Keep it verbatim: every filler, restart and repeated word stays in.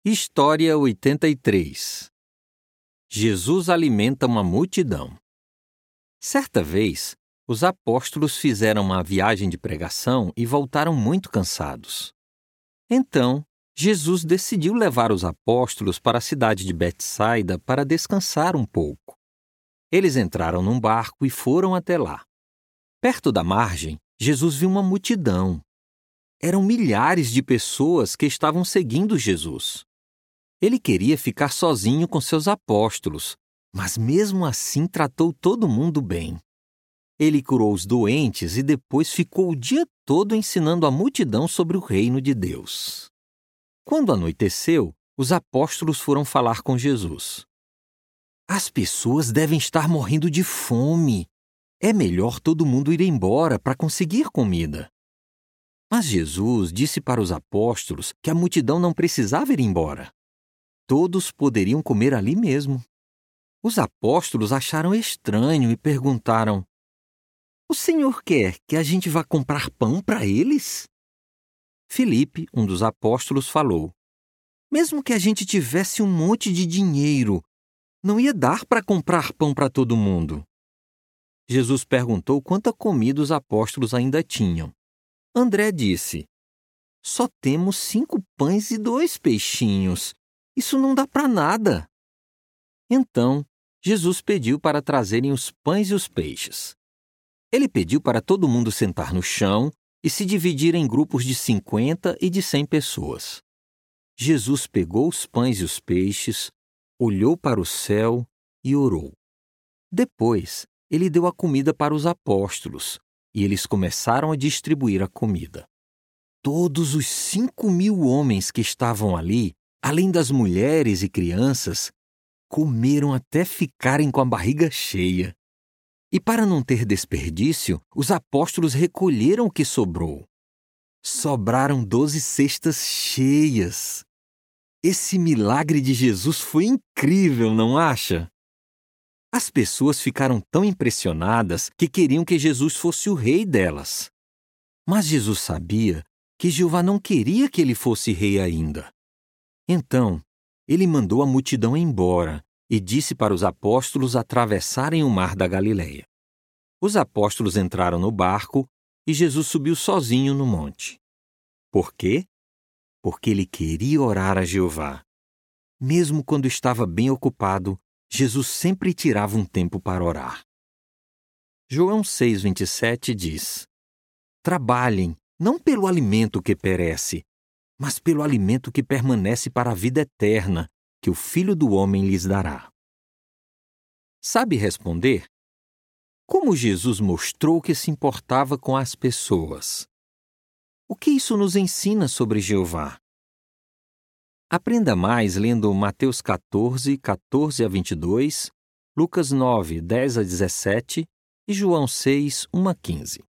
História oitenta e três. Jesus alimenta uma multidão. Certa vez, os apóstolos fizeram uma viagem de pregação e voltaram muito cansados. Então, Jesus decidiu levar os apóstolos para a cidade de Betsaida para descansar um pouco. Eles entraram num barco e foram até lá. Perto da margem, Jesus viu uma multidão. Eram milhares de pessoas que estavam seguindo Jesus. Ele queria ficar sozinho com seus apóstolos, mas mesmo assim tratou todo mundo bem. Ele curou os doentes e depois ficou o dia todo ensinando a multidão sobre o reino de Deus. Quando anoiteceu, os apóstolos foram falar com Jesus. As pessoas devem estar morrendo de fome. É melhor todo mundo ir embora para conseguir comida. Mas Jesus disse para os apóstolos que a multidão não precisava ir embora. Todos poderiam comer ali mesmo. Os apóstolos acharam estranho e perguntaram: "O Senhor quer que a gente vá comprar pão para eles?" Filipe, um dos apóstolos, falou: "Mesmo que a gente tivesse um monte de dinheiro, não ia dar para comprar pão para todo mundo." Jesus perguntou quanta comida os apóstolos ainda tinham. André disse: "Só temos cinco pães e dois peixinhos. Isso não dá para nada." Então, Jesus pediu para trazerem os pães e os peixes. Ele pediu para todo mundo sentar no chão e se dividir em grupos de cinquenta e de cem pessoas. Jesus pegou os pães e os peixes, olhou para o céu e orou. Depois, ele deu a comida para os apóstolos e eles começaram a distribuir a comida. Todos os cinco mil homens que estavam ali, além das mulheres e crianças, comeram até ficarem com a barriga cheia. E para não ter desperdício, os apóstolos recolheram o que sobrou. Sobraram doze cestas cheias. Esse milagre de Jesus foi incrível, não acha? As pessoas ficaram tão impressionadas que queriam que Jesus fosse o rei delas. Mas Jesus sabia que Jeová não queria que ele fosse rei ainda. Então, ele mandou a multidão embora e disse para os apóstolos atravessarem o mar da Galileia. Os apóstolos entraram no barco e Jesus subiu sozinho no monte. Por quê? Porque ele queria orar a Jeová. Mesmo quando estava bem ocupado, Jesus sempre tirava um tempo para orar. João seis, vinte e sete diz: "Trabalhem, não pelo alimento que perece, mas pelo alimento que permanece para a vida eterna, que o Filho do Homem lhes dará." Sabe responder? Como Jesus mostrou que se importava com as pessoas? O que isso nos ensina sobre Jeová? Aprenda mais lendo Mateus quatorze, quatorze a vinte e dois, Lucas nove, dez a dezessete e João seis, um a quinze.